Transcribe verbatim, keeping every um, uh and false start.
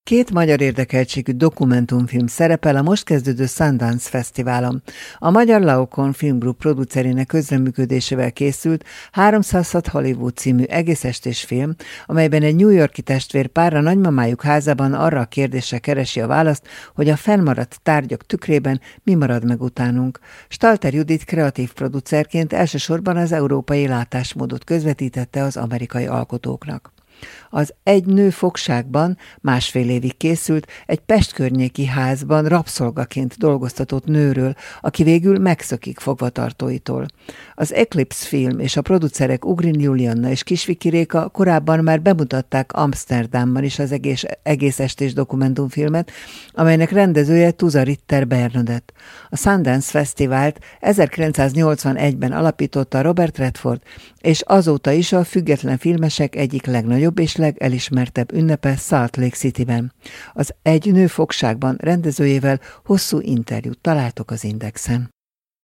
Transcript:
Két magyar érdekeltségű dokumentumfilm szerepel a most kezdődő Sundance Fesztiválon. A Magyar Laocoon Film Group producerének közreműködésével készült háromszázhat Hollywood című egészestés film, amelyben egy New York-i testvér pár a nagymamájuk házában arra a kérdésre keresi a választ, hogy a fennmaradt tárgyak tükrében mi marad meg utánunk. Stalter Judit kreatív producerként elsősorban az európai látásmódot közvetítette az amerikai alkotóknak. Az Egy nő fogságban másfél évig készült egy Pest környéki házban rabszolgaként dolgoztatott nőről, aki végül megszökik fogvatartóitól. Az Eclipse film és a producerek Ugrin Julianna és Kisviki Réka korábban már bemutatták Amsterdamban is az egész, egész estés dokumentumfilmet, amelynek rendezője Tuza Ritter Bernadett. A Sundance Fesztivált ezerkilencszáznyolcvanegyben alapította Robert Redford, és azóta is a független filmesek egyik legnagyobb és legelismertebb ünnepe Salt Lake Cityben. Az Egy nő fogságban rendezőjével hosszú interjút találtok az Indexen.